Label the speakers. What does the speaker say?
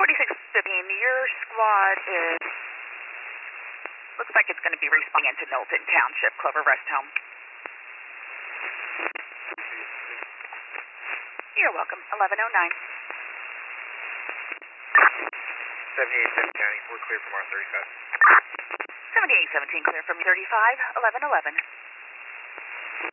Speaker 1: your squad is, looks like it's going to be responding into Milton Township, Clover Rest Home. You're welcome. 1109.
Speaker 2: 78 County, we're clear from R35.
Speaker 1: 7817, clear from 35, 1111.